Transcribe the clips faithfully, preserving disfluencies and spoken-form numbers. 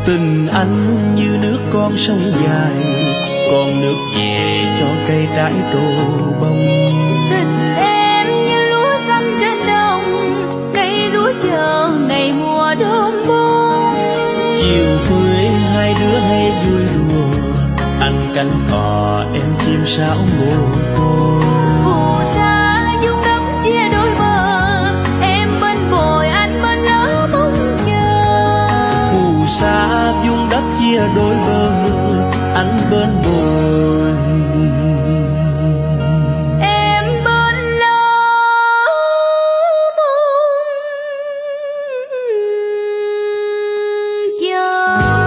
Tình anh như nước con sông dài, con nước về cho cây trái trổ bông. Tình em như lúa xanh trên đồng, cây lúa chờ ngày mùa đơm bông. Chiều khuya hai đứa hay vui đùa, anh cánh cò em chim sáo mồ côi. Phù sa dung đất chia đôi bờ, em bên bồi anh bên lỡ mong chờ. Phù sa dung đất chia đôi bờ, anh bên bồi em bên lỡ mong chờ.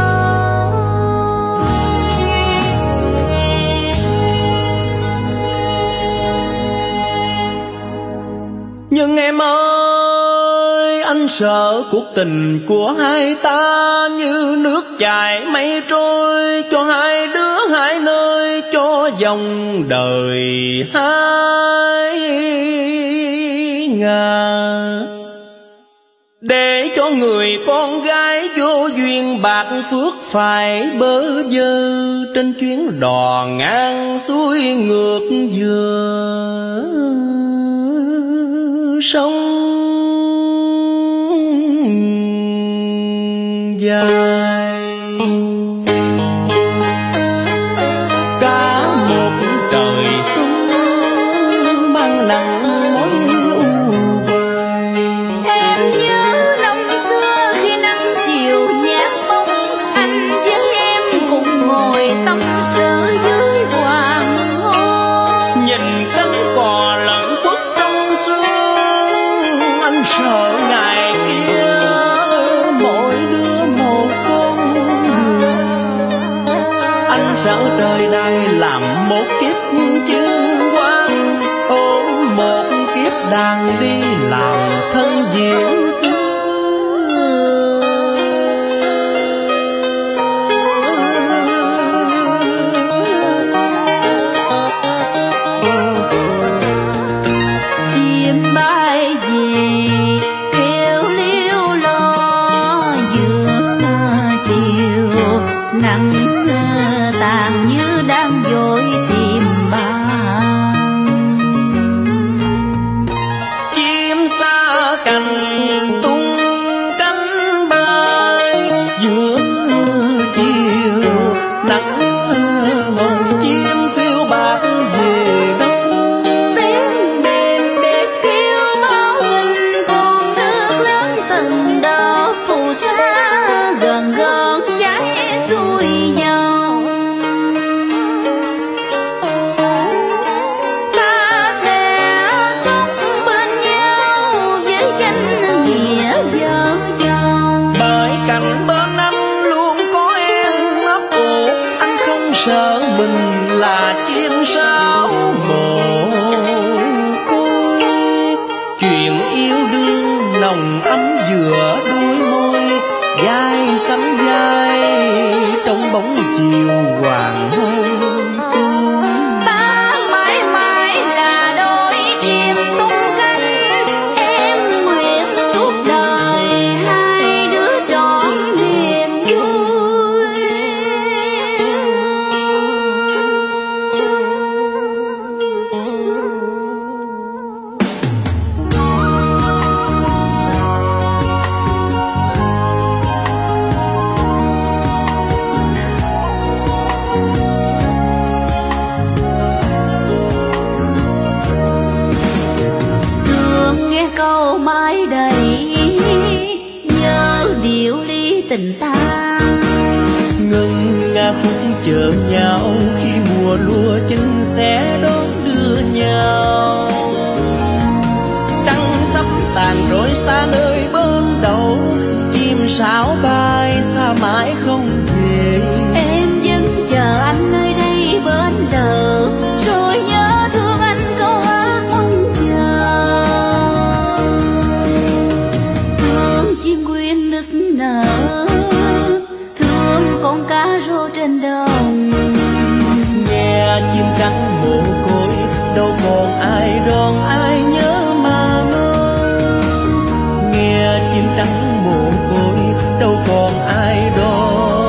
Nhưng em ơi, anh sợ cuộc tình của hai ta như nước chảy mây trôi, cho hai đứa hai nơi, cho dòng đời hai ngả. Để cho người con gái vô duyên bạc phước phải bơ vơ trên chuyến đò ngang xuôi ngược vừa sông dài. Cả một trời xuân mang nặng mối u hoài. Em nhớ năm xưa khi nắng chiều nhạt bóng, anh với em cùng ngồi tâm sự dưới hoàng hôn. Nhìn cánh cò lẫn khuất trong sương, anh sợ ngày kia mỗi đứa một con đường. Anh sợ đời này làm một kiếp chương quan, ôm một kiếp đang đi làm thân diễn xưa. Chim bay về kêu liêu lo giữa chiều, nắng tàn như đang vội tìm bạn. Chim xa cành tung cánh bay giữa chiều, nắng hồng chim phiêu bạc về đâu. Tiếng mềm bẹp kêu báo tình, con nước lớn từng đợt phù sa gần gần cháy xuôi nhau. Ta sẽ sống bên nhau với danh nghĩa vợ chồng. Bởi cạnh bên anh luôn có em ấp ủ, anh không sợ mình là chim sáo mồ côi. Chuyện yêu đương nồng ấm giữa đôi môi, vai sánh vai trong bóng chiều hoàng hôn xuân. Ta mãi mãi là đôi chim tung cánh, em nguyện suốt đời hai đứa trọn niềm vui. Thương nghe câu mãi đầy, nhớ điệu ly tình ta. Ngân nga khúc chờ nhau khi mùa lúa chín sẽ đón đưa nhau. Trăng sắp tàn rồi xa nơi bên đầu, chim sáo bay xa mãi không về. Em vẫn chờ anh nơi đây bên lờ, rồi nhớ thương anh câu hát mong chờ. Thương chim quyên nức nở, thương con cá rô trên đồng. Nghe chim trắng mồ côi, đâu còn ai đón ai nhớ mà mơ. Nghe chim trắng mồ côi, đâu còn ai đón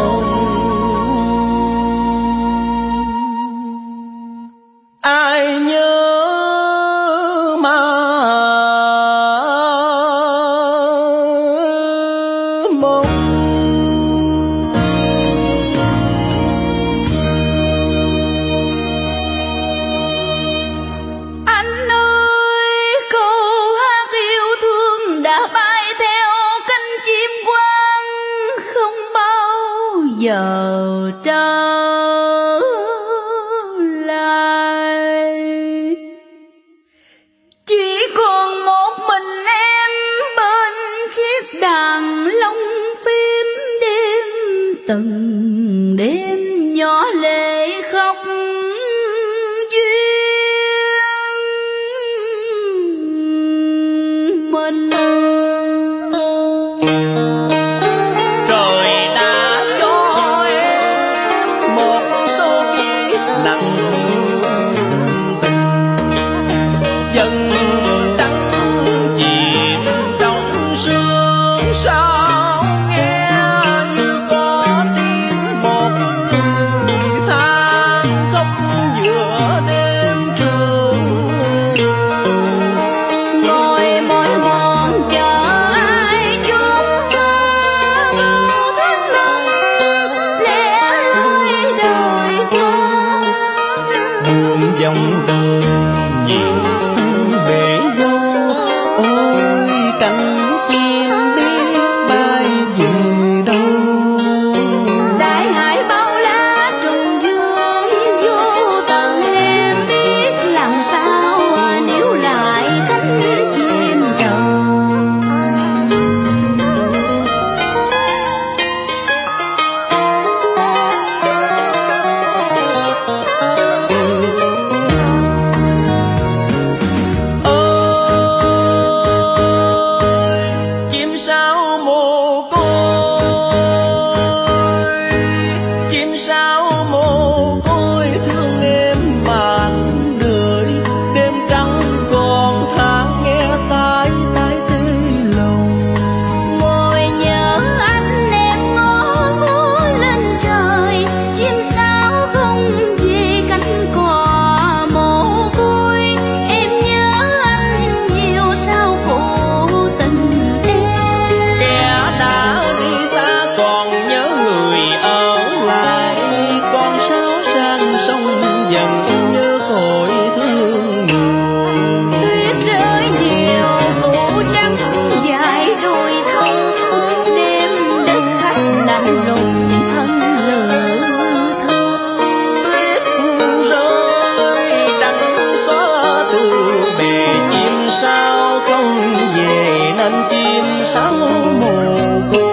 mong. Anh ơi, câu hát yêu thương đã bay theo cánh chim quang, không bao giờ trở lại. Chỉ còn một mình em bên chiếc đàn lông phim, đêm từng đêm nhỏ lệ khóc duyên mình. Trời đã cho em một số kiếp nặng tình, dần trắng chìm trong sương sao nghe như có tiếng một người than khóc giữa đêm trường. Ngồi mỏi mòn chờ ai chốn xa bao tháng năm, lẽ loi đời qua. Buồn dòng đời nhiều phen bể dâu, ôi cánh chim biết bay về đâu. Đại hải bao la trùng dương vô tận, em biết làm sao níu lại cánh chim trầu. Ơi chim sao mồ côi, chim sao mồ côi thương em màn đời. Đêm trắng còn tháng nghe tai tai tê lòng. Ngồi nhớ anh em ngó ngó lên trời, chim sao không về cánh cò mồ côi. Em nhớ anh nhiều sao phụ tình em. Kẻ đã đi xa còn nhớ người ở lại, con sao sang sông dần nhớ cội thương người. Tuyết rơi nhiều vụ trắng dài đôi thông, đêm đất khách lạnh lùng thân lửa thơ. Tuyết rơi trắng xóa từ bề, chim sao không về nên chim sao mồ côi.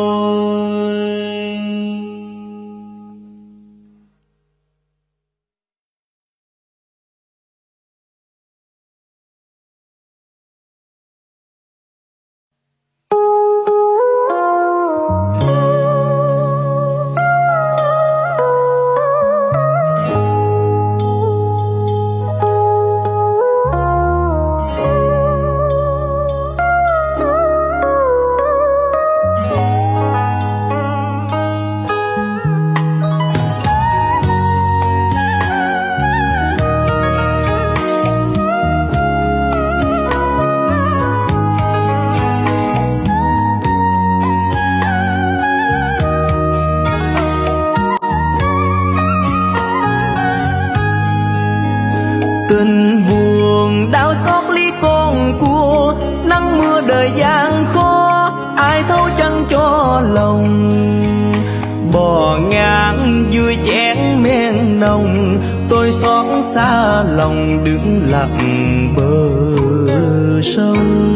Tình buồn đau xót ly con cua, nắng mưa đời gian khó ai thấu chân cho lòng. Bò ngang vui chén men nồng, tôi xót xa lòng đứng lặng bờ sông.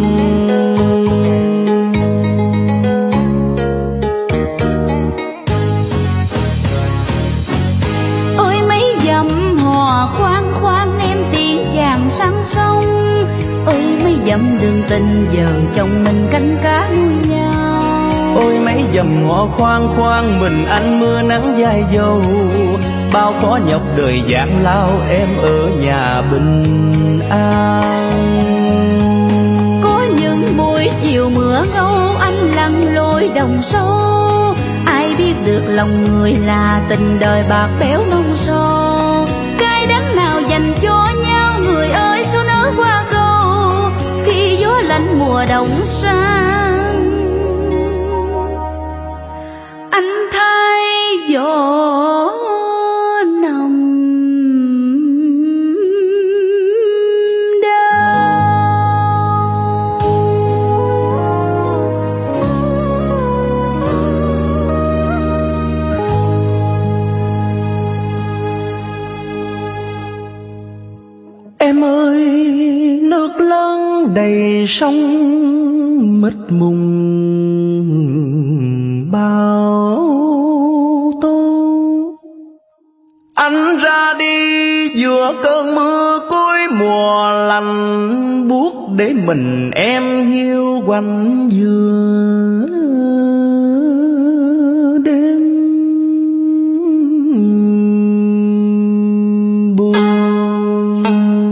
Ôi mấy dặm hò khoan khoan em tiếng chàng sang sông. Ôi mấy dặm đường tình giờ chồng mình canh cá nuôi nhau. Ôi mấy dầm ngõ khoan khoan mình anh mưa nắng dai dâu. Bao khó nhọc đời giảng lao em ở nhà bình an. Có những buổi chiều mưa ngâu anh lặn lội đồng sâu. Ai biết được lòng người là tình đời bạc béo nông xô. Cái đắng nào dành cho nhau người ơi số nỡ qua câu. Khi gió lạnh mùa đông sang đầy sông mịt mùng bao tố. Anh ra đi giữa cơn mưa cuối mùa lạnh, buốt để mình em hiu quạnh giữa đêm buồn.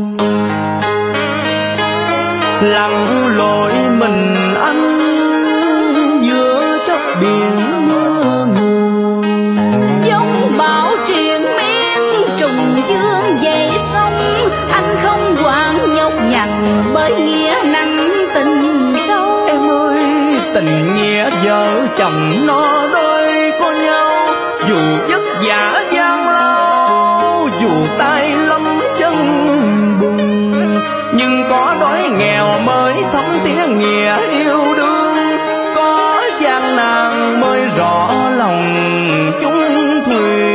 Lặn lội mình anh giữa chốc biển mưa nguồn, giống bão triền miên trùng dương dậy sông. Anh không quản nhọc nhằn bởi nghĩa nặng tình sâu. em ơi tình nghĩa vợ chồng nó đôi có nhau, dù vất vả gian lao, dù tay lâm chân bùn, nhưng có đói nghèo mới thấm tía nghĩa yêu đương, có gian nan mới rõ lòng chung thủy.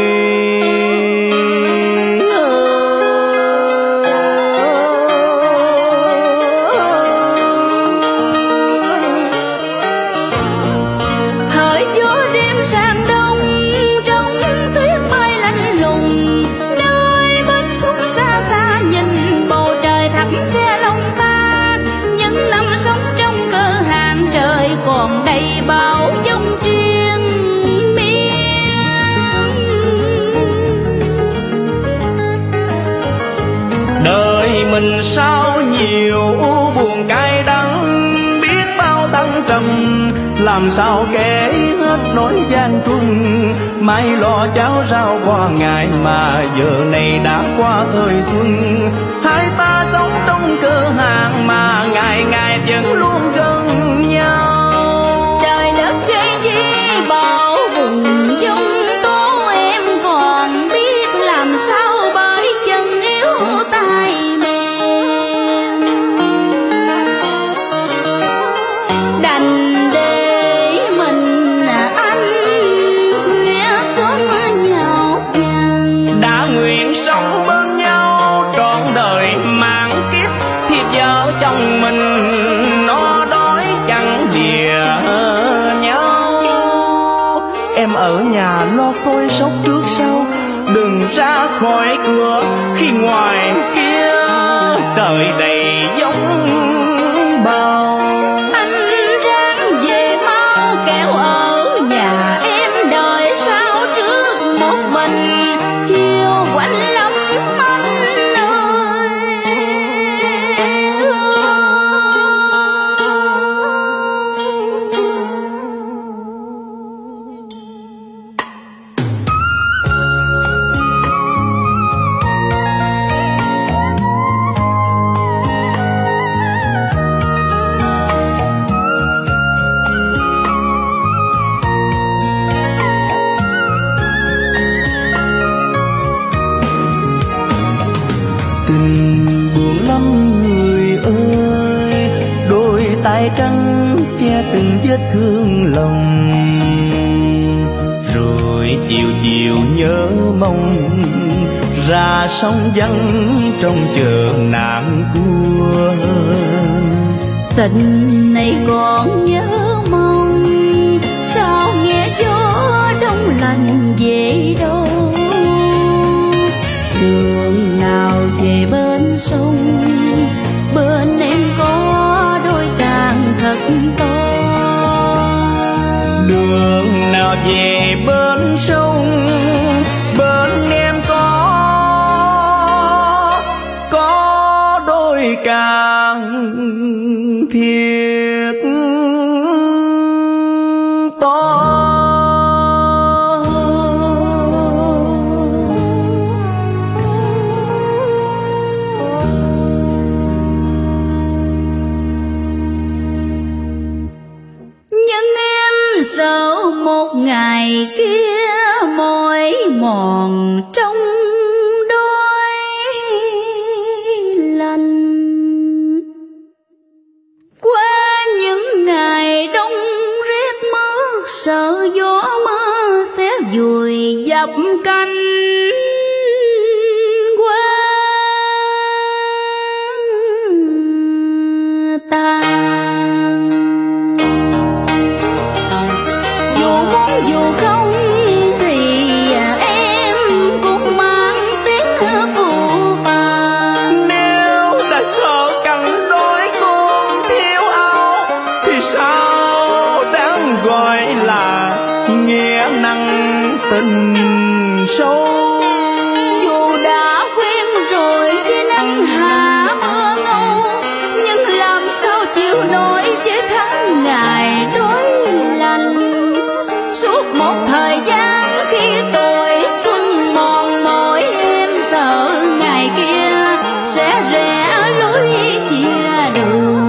Hỡi gió đêm sang đông trong tuyết bay lạnh lùng, nơi bến sông xa xa nhìn bầu trời thẳm xe lòng ta. Những năm sống trong cơ hàng trời còn đầy bão giông triền miên. Đời mình sao nhiều u buồn cay đắng, biết bao thăng trầm làm sao kể hết nỗi gian truân. Mai lo cháo rau qua ngày mà giờ này đã qua thời xuân. Hai ta sống trong cơ hàng mà ngày ngày vẫn luôn gần nhau. Trời đất gây chi bão bùng giông tố, em còn biết làm sao bởi chân yếu tay mềm. Đành để mình anh khuya sớm nhau nhằn. Đã nguyện sống bên nhau trọn đời mạng kiếp, thì vợ chồng mình nó đói chẳng lìa nhau. Em ở nhà lo coi sóc trước sau, đừng ra khỏi cửa khi ngoài kia trời đầy giông bão. Anh ráng về mau kẻo ở nhà em đợi sao trước một mình hiu quạnh lắm anh ơi. Tình buồn lắm người ơi, đôi tay trắng che từng vết thương lòng. Rồi chiều chiều nhớ mong ra sông vắng trong chờ nạn cua. Tình này còn nhớ mong sao nghe gió đông lạnh về đâu. Đường nào về bên sông, bên em có đôi càng thật to. Đường nào về bên sông, bên em có có đôi càng thiệt to. Nhưng em sợ một ngày kia mỏi mòn trong đôi lành. Qua những ngày đông rét mướt, sợ gió mưa sẽ vùi dập cánh. Qua dù không thì em cũng mang tiếng phù phàng. Nếu đã sợ cằn đôi con thiếu áo thì sao đáng gọi là nghĩa nặng tình sâu. Dù đã quen rồi khi nắng hạ mưa ngâu, nhưng làm sao chịu nổi với tháng ngày đói lạnh. Suốt một thời gian khi tuổi xuân mòn mỏi, em sợ ngày kia sẽ rẽ lối chia đường.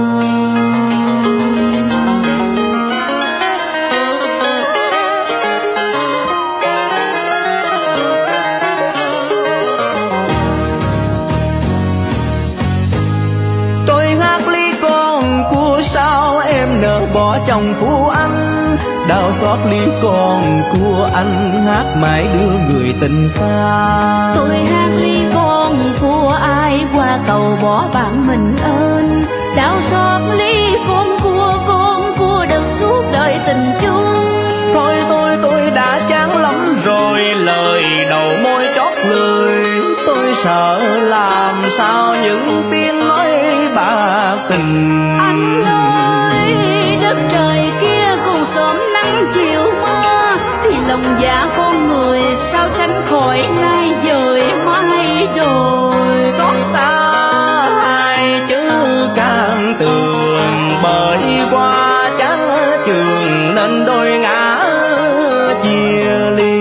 Tôi hát ly con cua sao em nỡ bỏ chồng phú anh, đau xót ly con của anh hát mãi đưa người tình xa. Tôi hát ly con của ai qua cầu bỏ bạn mình ơn, đau xót ly con của con của được suốt đời tình chung. Thôi tôi tôi đã chán lắm rồi lời đầu môi chót lời, tôi sợ làm sao những tiếng nói bạc tình. Anh ơi đất trời kia còn sớm nắng chiều mưa, thì lòng dạ con người sao tránh khỏi nay dời mai đồi. Xót xa hai chữ can tường, bởi qua chán trường nên đôi ngã chia ly.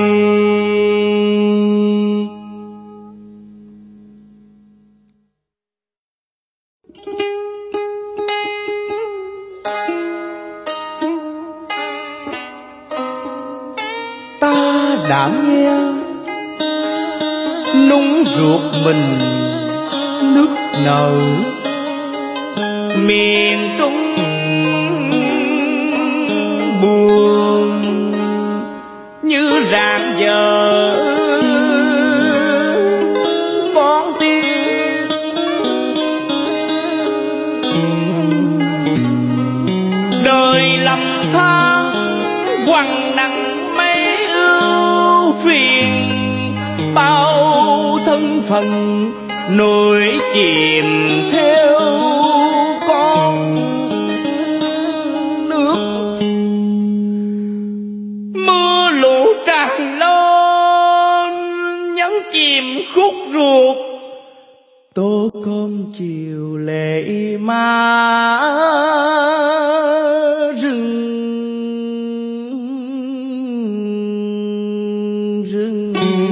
Ta đã nghe nung ruột mình nức nở, miền Trung buồn như rạng giờ con tim. Đời lầm than quằn nặng mấy ưu phiền, bao thân phận nỗi chìm theo con nước. Mưa lũ tràn lên nhấn chìm khúc ruột, tô cơm chiều lệ má rừng rừng.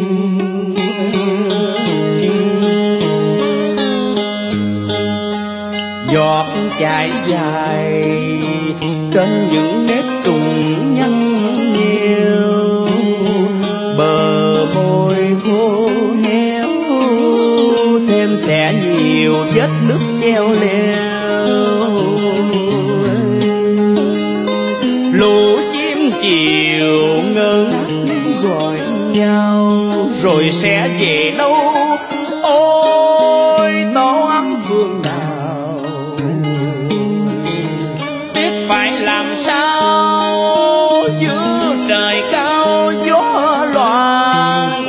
Giọt chảy dài trên những nét trùng nhăn nhiều, bờ môi khô héo thêm sẽ nhiều vết nứt treo leo. Lũ chim chiều ngơ ngác gọi nhau rồi sẽ về đâu, ôi toán phương nào biết phải làm sao giữa trời cao gió loạn.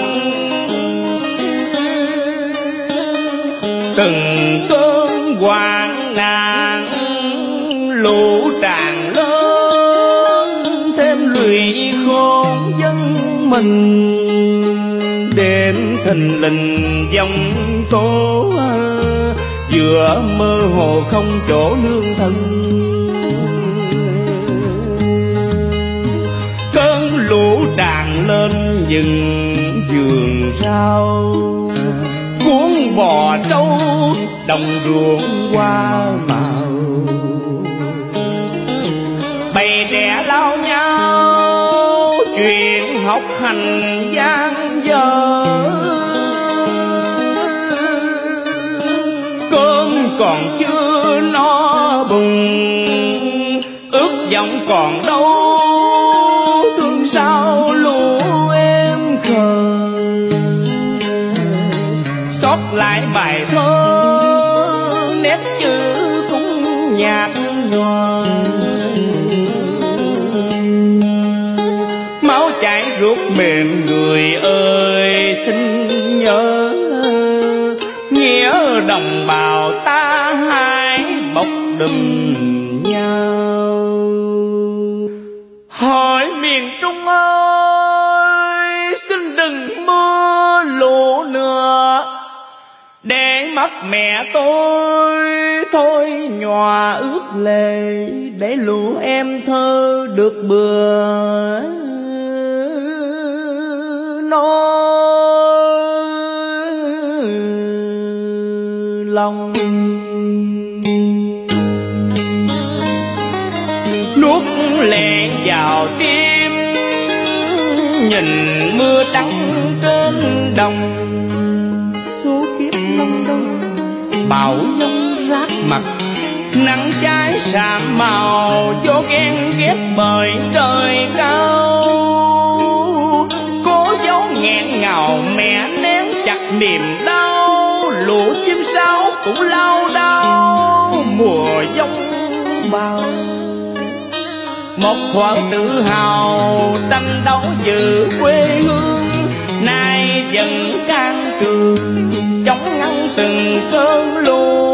Từng cơn hoang nạn lũ tràn lớn thêm lụy khôn dân mình. Đêm thình lình giông tố vừa mơ hồ không chỗ nương thân. Cơn lũ tràn lên những vườn rau, cuốn bò trâu đồng ruộng hoa màu. Bầy trẻ lao nhau chuyện học hành gian dở, cơm còn chưa no bụng ước vọng còn đâu. Thương sao lũ em khờ xót lại bài thơ nét chữ cũng nhạt nhòa. Máu ruột mềm người ơi xin nhớ, nghĩa đồng bào ta hai bọc đùm nhau. Hỏi miền Trung ơi xin đừng mưa lũ nữa, để mắt mẹ tôi thôi nhòa ướt lệ, để lũ em thơ được bừa nỗi lòng. Nuốt lệ vào tim nhìn mưa trắng trên đồng, số kiếp long đông bão giông rát mặt, nắng cháy sạm màu vô ghen ghét bởi trời cao. Cố giấu nghẹn ngào mẹ nén chặt niềm đau, lũ chim sáo cũng lao đao mùa giông bão. Một thoáng tự hào tranh đấu giữ quê hương, nay dần can trường chống ngăn từng cơn lũ.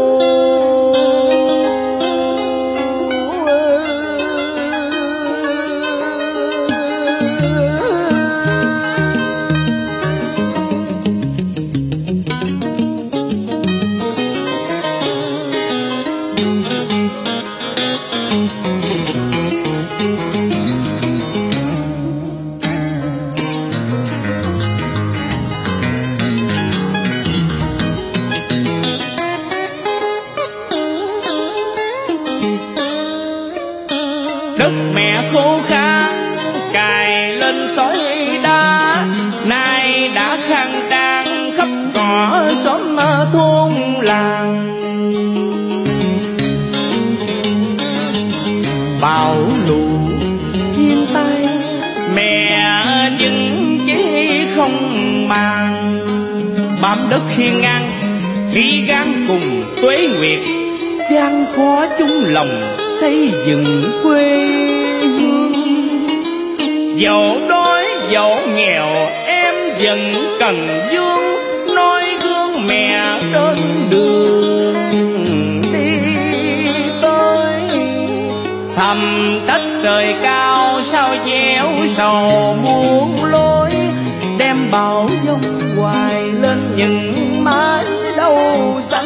Đất mẹ khô khan cài lên sỏi đá, nay đã khang trang khắp cỏ xóm thôn làng. Bão lũ thiên tai mẹ vẫn chỉ không màng, bám đất hiên ngang khí gan cùng tuế nguyệt, gian khó chung lòng xây dựng quê hương. Dẫu đói dẫu nghèo em vẫn cần dương, noi gương mẹ trên đường đi tới. Thầm trách trời cao sao gieo sầu muôn lối, đem bão giông hoài lên những mái đâu xanh.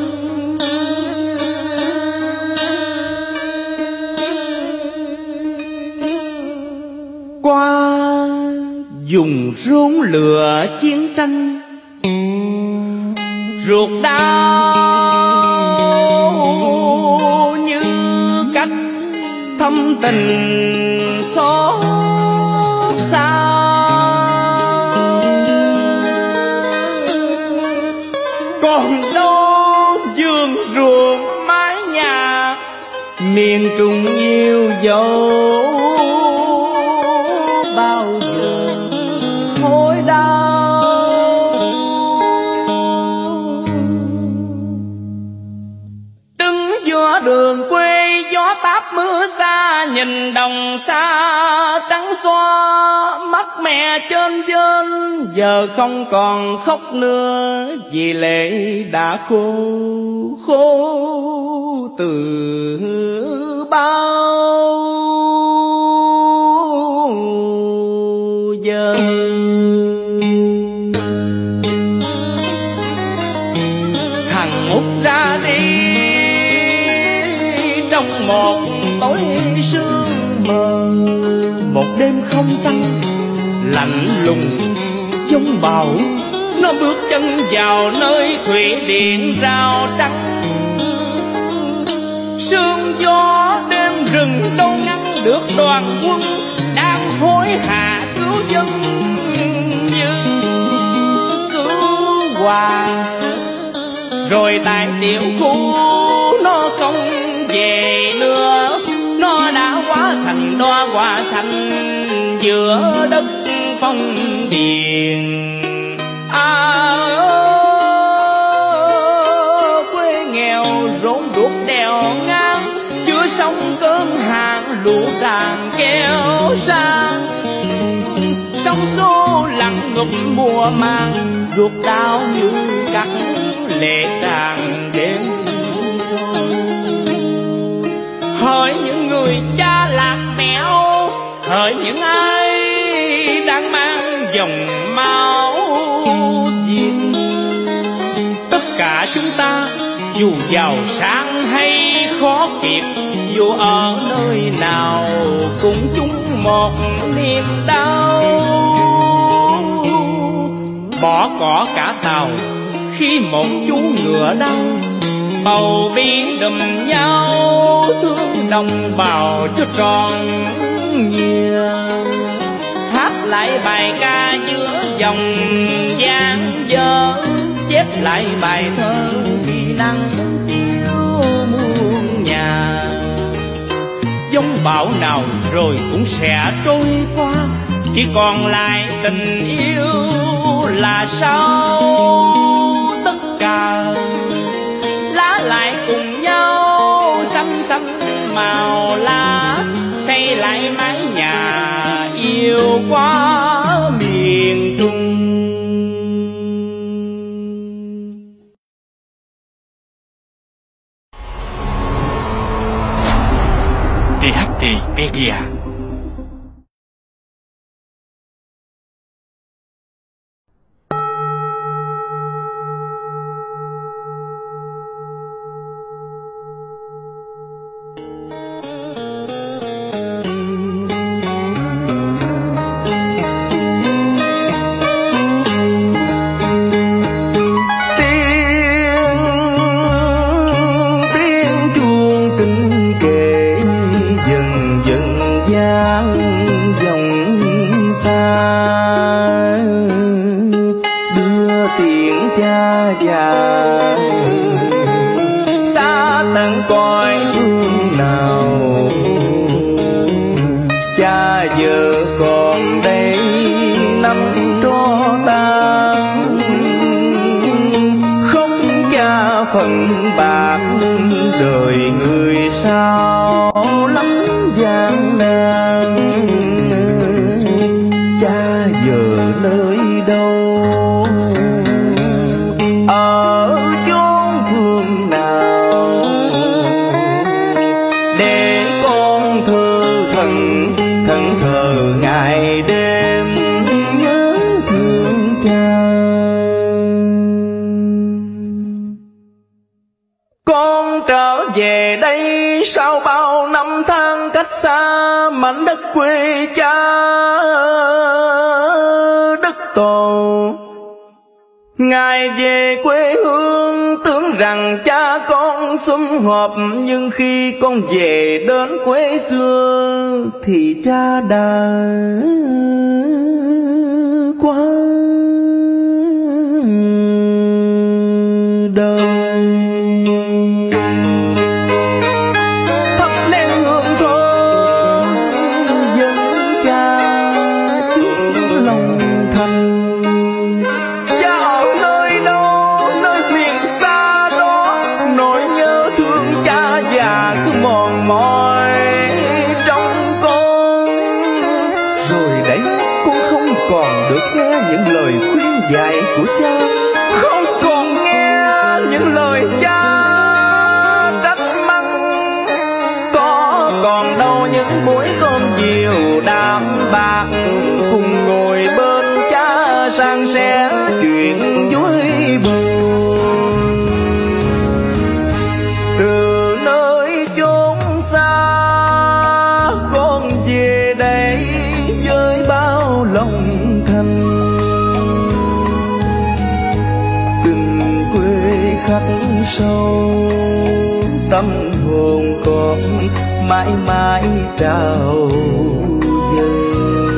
Qua dùng rốn lửa chiến tranh, ruột đau như cách thâm tình xót xa. Còn đâu vườn ruộng mái nhà, miền Trung yêu dấu bao giờ thôi đau. Đứng giữa đường quê gió táp mưa xa, nhìn đồng xa trắng xóa, mắt mẹ trên trên giờ không còn khóc nữa, vì lệ đã khô khô từ bao giờ. Thằng Út ra đi trong một tối sương mờ, một đêm không trăng lạnh lùng giông bão. Nó bước chân vào nơi thủy điện rào trắng, sương gió đêm rừng đâu ngăn được đoàn quân đang hối hả cứu dân như cứu hòa. Rồi tại tiểu khu nó không về nữa, nó đã hóa thành đóa hoa xanh giữa đất phong điền. À, quê nghèo rốn ruột đèo ngang, chưa xong cơn hạn lũ tràn kéo sang. sóng xô lặng ngục mùa màng, ruột đau như cắt lệ tràn đêm. Hỡi những người cha lạc mẽo, hỡi những ai đang mang dòng máu Việt, tất cả chúng ta dù giàu sang hay khó kiệt, dù ở nơi nào cũng chung một niềm đau. Bỏ cỏ cả tàu khi một chú ngựa đau, bầu bi đùm nhau thương đồng bào cho tròn nhiều. Hát lại bài ca giữa dòng giang dở, chép lại bài thơ khi nắng chiếu muôn nhà. Giông bão nào rồi cũng sẽ trôi qua, chỉ còn lại tình yêu là sao. Tất cả lá lại cùng nhau xanh xanh màu lá, xây lại mái nhà yêu quá miền Trung. tê hát tê Media. Phần bạc đời người sao lắm gian nan, cha giờ nơi đâu, ở chốn phương nào, để con thơ thần thần thờ ngày đêm nhớ thương cha. Con trở về đây sau bao năm tháng cách xa mảnh đất quê cha đất tổ. Ngài về quê hương tưởng rằng cha con sum họp, nhưng khi con về đến quê xưa thì cha đã qua đời. Những lời khuyên dạy của cha, không còn nghe những lời cha trách mắng. Có còn đâu những buổi cơm chiều đạm bạc, cùng ngồi bên cha san sẻ chuyện vui buồn. Từ nơi chốn xa con về đây với bao lòng thành, khắc sâu tâm hồn con mãi mãi trào dâng.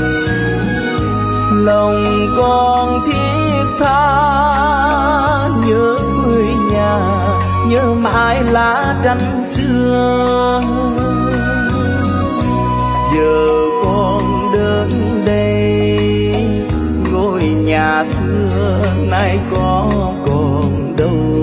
Lòng con thiết tha nhớ quê nhà, nhớ mãi lá tranh xưa. Giờ con đến đây ngôi nhà xưa nay có còn đâu.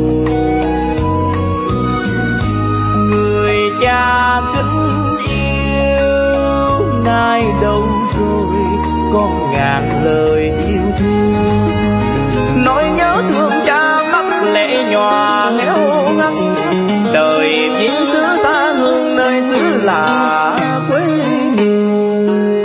Người cha kính yêu nay đâu rồi con ngàn lời yêu thương. Nỗi nhớ thương cha mắt lệ nhòa héo hắt, đời viễn xứ ta hương nơi xứ lạ quê người.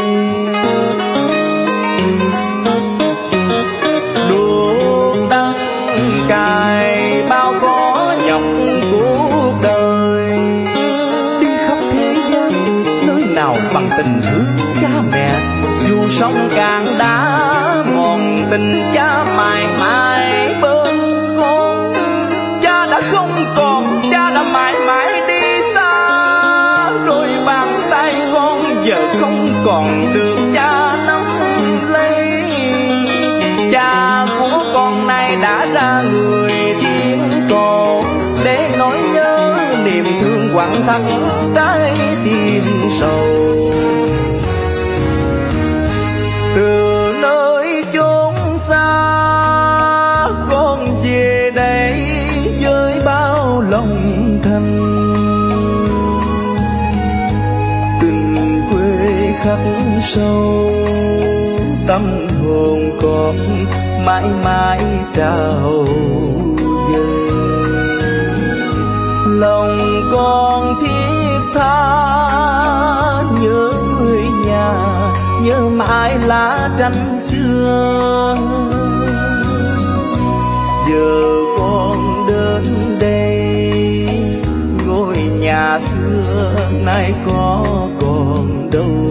Đuốc đăng cài bao khó nhọc cuộc đời, đi khắp thế gian nơi nào bằng tình thương cha mẹ. Dù sông cạn đã mòn tình cha mãi mãi bên con. Cha đã không còn, cha đã mãi mãi đi xa, rồi bàn tay con giờ không còn được cha nắm lấy. Cha của con nay đã ra người thiên cổ, để nỗi nhớ niềm thương quặn thắt trái tim sầu. Từ nơi chốn xa con về đây với bao lòng thành, tình quê khắc sâu tâm hồn con mãi mãi trao dâng. Lòng con thiết tha nhớ người nhà, nhớ mãi lá tranh xưa. Giờ con đến đây ngôi nhà xưa nay có còn đâu.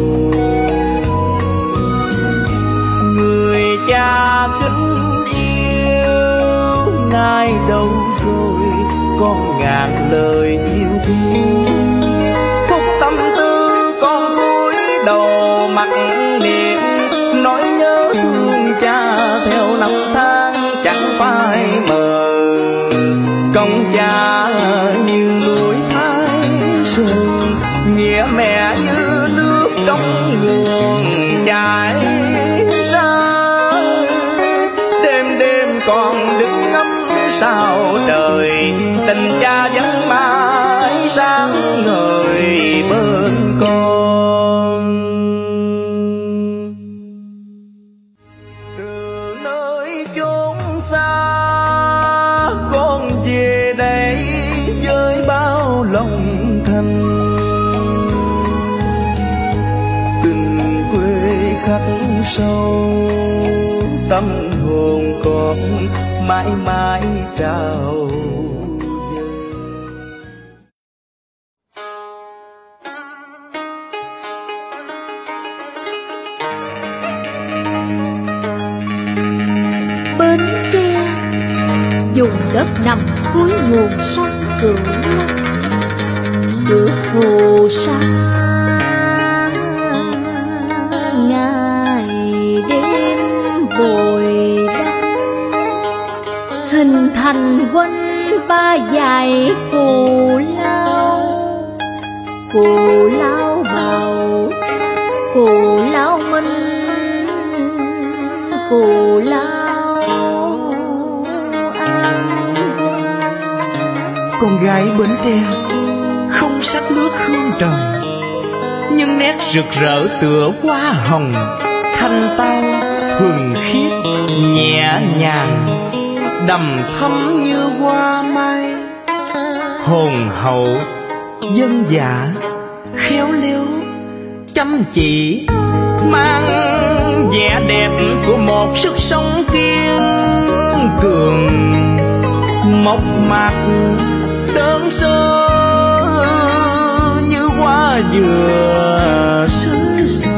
Người cha kính yêu nay đâu rồi, con ngàn lời yêu thương. Phúc tâm tư con cúi đầu mặc niệm, nỗi nhớ thương cha theo năm tháng chẳng phai mờ. Công cha như núi Thái Sơn, nghĩa mẹ như nước trong nguồn chảy ra. Đêm đêm còn đứng ngắm sao trời, tình cha vẫn mãi sáng ngời bên con. Từ nơi chốn xa con về đây với bao lòng thành, tình quê khắc sâu tâm hồn con mãi mãi trao dâng. Bến Tre vùng đất nằm cuối nguồn sông Cửu Long, được phù sa ngày đêm bồi đắp, hình thành quanh ba dải cù lao. Cù lao Bào, cù lao Minh, cù lao An Hoa. Con gái Bến Tre không sắc nước hương trời, nhưng nét rực rỡ tựa hoa hồng, thanh tao thuần khiết nhẹ nhàng, đầm thắm như hoa mai. Hồn hậu dân dã khéo léo chăm chỉ, mang vẻ đẹp của một sức sống kiên cường, mộc mạc đơn sơ như hoa dừa xứ sở.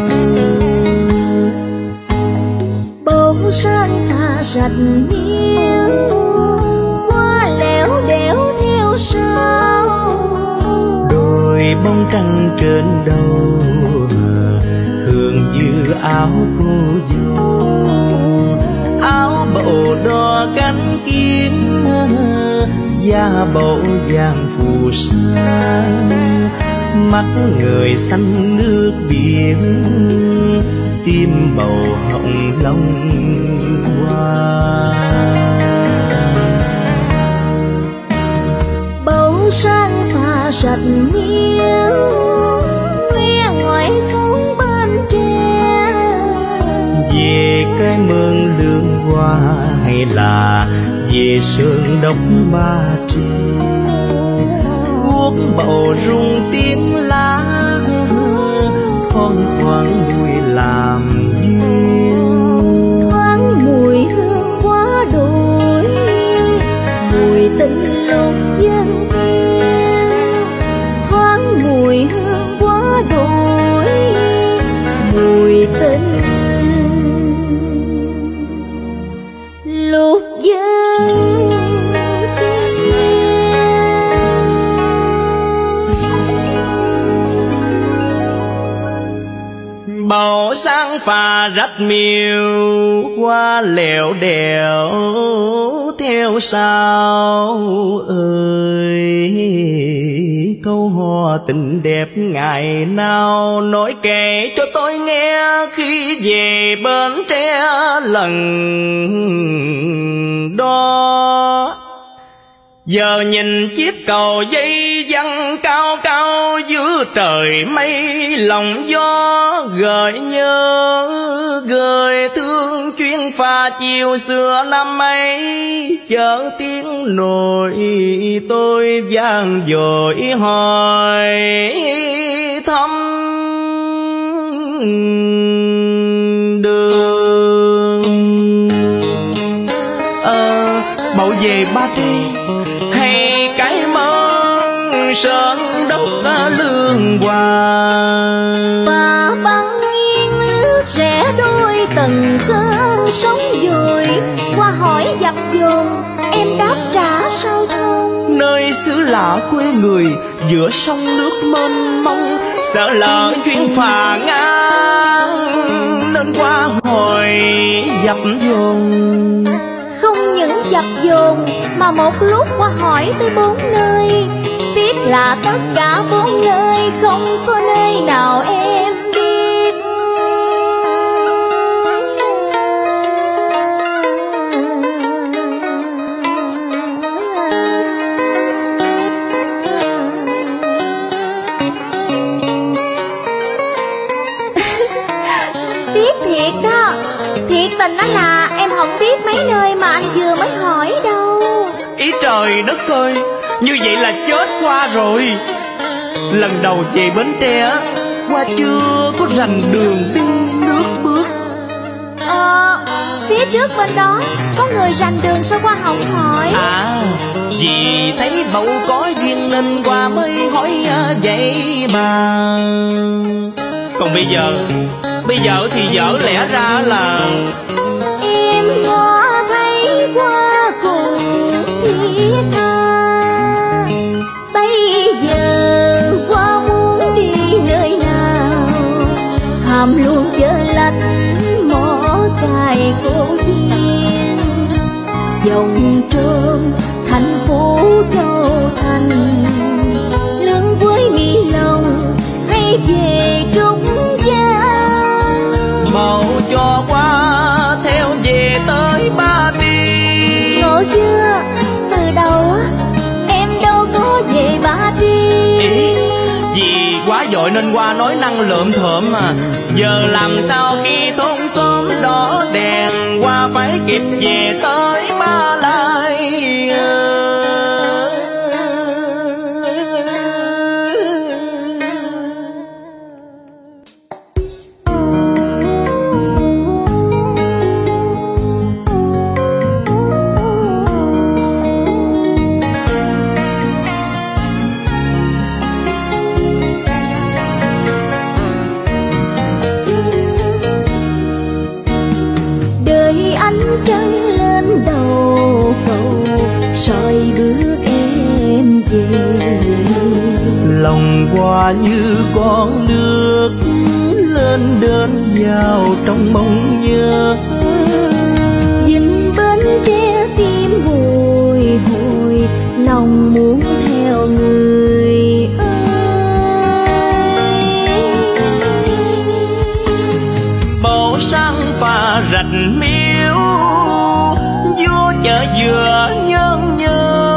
Bầu sơn tha sạch nghiêng, hoa lẻo đẻo theo sau. Đôi bông trăng trên đầu, hương như áo cô dâu. Áo bầu đỏ cánh kiến, da bầu vàng phù sa. Mắt người xanh nước biển, tim bầu hồng long hoa. Bầu sang pha sạch nghiêng, ngoe ngoại xuống bên tre. hoa hay là về sương đốc Ba Tri. Cuốc bầu rung tiếng lá, thoang thoảng mùi làm duyên. Thoáng mùi hương quá đổi, mùi tình lục dân thiên. Thoáng mùi hương quá đổi, mùi tình lục dân. Bầu sáng phà rách miêu qua lẻo đèo theo sao ơi. Câu hò tình đẹp ngày nào nói kể cho tôi nghe khi về Bến Tre lần đó. Giờ nhìn chiếc cầu dây văng cao cao giữa trời mây, lòng gió gợi nhớ gợi thương chuyến phà chiều xưa năm ấy. Chợt tiếng nổi tôi vang dội hỏi thăm đường. Ờ, bậu về Ba Tri hay cái mơn sơn đất lương hòa. Và băng nghiêng lướt rẽ đôi tầng cơn sóng dội. Qua hỏi dập dồn em đáp trả sao thông. Nơi xứ lạ quê người giữa sông nước mênh mông, sợ lỡ chuyến phà ngang nên qua hỏi dập dồn. Không những dập dồn mà một lúc qua hỏi tới bốn nơi. Tiếc là tất cả bốn nơi không có nơi nào em biết. Tiếc thiệt đó. Thiệt tình đó là em không biết mấy nơi mà anh vừa mới hỏi đâu. Ý trời đất ơi, như vậy là chết qua rồi. Lần đầu về Bến Tre qua chưa có rành đường đi nước bước. Ờ, phía trước bên đó có người rành đường sao qua không hỏi? À, vì thấy bầu có duyên nên qua mới hỏi vậy mà. Còn bây giờ, bây giờ thì dở lẽ ra là em ngó thấy qua cùng thiết tha. Bây giờ qua muốn đi nơi nào, hàm luôn chớ lạnh mỏ cài cô duyên. Dòng trôm thành phố Châu Thành, lưng với mi lòng hay về Trúc Giang. bầu cho qua theo về tới Ba Tri. Ngộ chưa, từ đầu em đâu có về Ba Tri. Ý, vì quá vội nên qua nói năng lượm thượm mà. Giờ làm sao khi thôn xóm đỏ đèn, qua phải kịp về tới Ba Lai. Trăng lên đầu cầu soi bước em về. Lòng qua như con nước lên đến vào trong mong nhớ. Dinh Bến Tre tim bồi hồi, lòng muốn theo người ơi. Bầu sáng pha rạch miếu, vua chợ dừa nhân nhớ.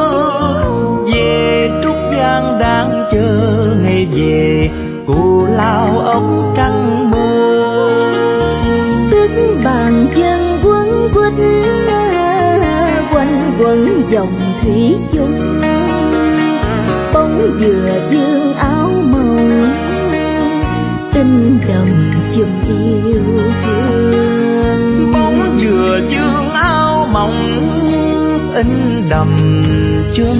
Về Trúc Giang đang chờ ngày về, Cù Lao ống trăng mơ. Tức bàn chân quấn quýt thủy chung, bóng dừa dương áo mộng, tình đầm chùm yêu thương. Bóng dừa dương áo mộng, in đầm chân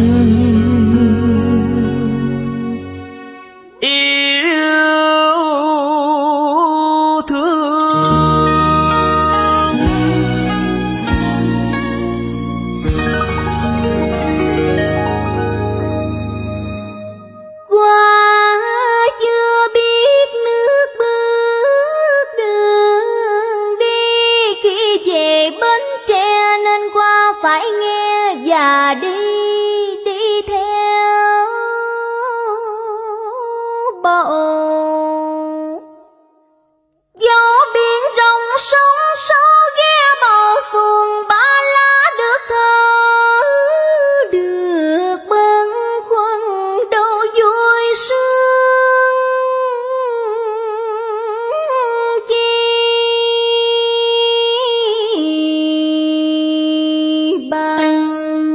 yêu thương. Qua chưa biết nước bước đường đi, khi về Bến Tre nên qua phải nghe và đi đi theo bầu. Gió biển rộng sóng số ghé bầu xuồng, ba lá được thơ được bâng khuâng đâu vui sướng chi bằng.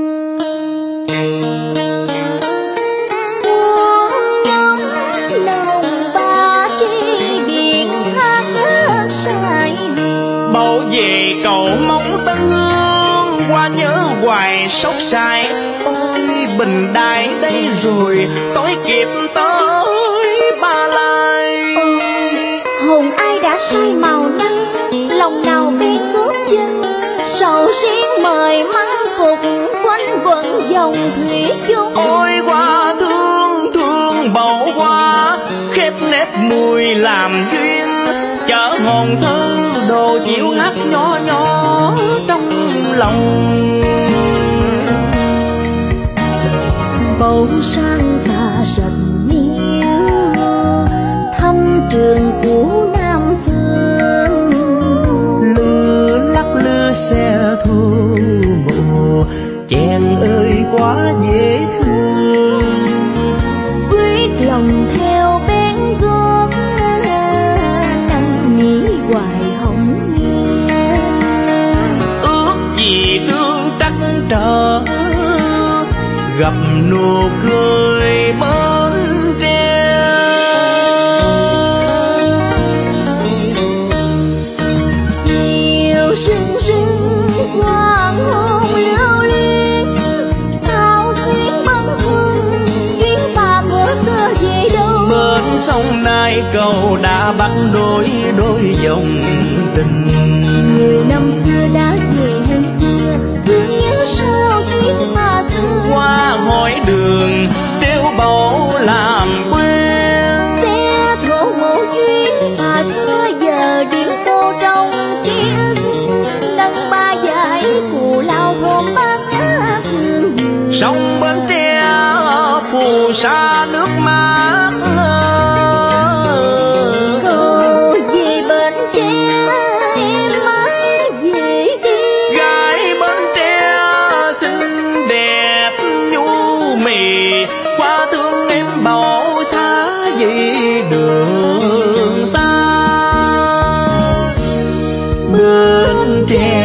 Muôn ngóng lòng ba tri biển hát say hương. Bầu về cầu mong tân hương, qua nhớ hoài sốc sai. Ôi Bình Đại đây rồi, tối kịp tới Ba Lai. Hồn ai đã say màu nắng, lòng nào bên gót chân, sầu riêng mời măng cục quanh quẩn dòng thủy chung. Ôi qua thương thương bầu qua, khép nếp mùi làm duyên, chở hồn thơ đồ chịu hát nhỏ nhỏ trong lòng. Bầu sang và rần niêu, thăm trường cũ Nam Phương. Lư lắc lư xe thu bộ, chàng ơi quá dễ thương. Quyết lòng theo bên gót, năn nỉ hoài hồng nghe. Ước gì đương trắc trở, gặp nụ cười Bến Tre. Chiều sương sương hoàng hôn lưu luyến, sao xuyến bâng khuâng chuyến phà của xưa về đâu. Bên sông Nai cầu đã bắt đôi đôi dòng tình. Người năm xưa đã về hay chưa, thương nhớ sao chuyến phà xưa. Qua hỏi đường treo bầu làm quen, Xe thổ mộ chuyến phà xưa giờ điểm tô trong ký ức. Nâng ba dải cù lao thôn bát ngát hương hương. sông Bến Tre phù sa nước mát. Cầu về Bến Tre em mãi về đi. Gái Bến Tre xinh đẹp nhu mì, qua thương em bầu xa vì đường xa. Bến Tre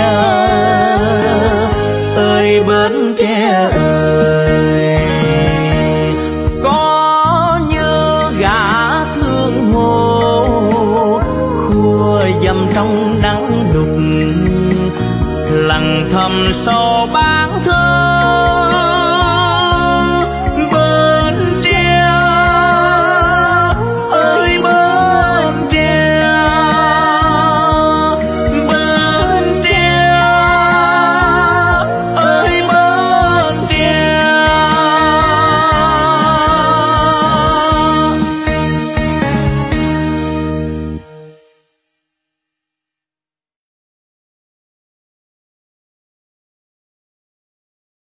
ơi Bến Tre ơi, có nhớ gã thương hồ khua dầm trong nắng đục, lặng thầm soi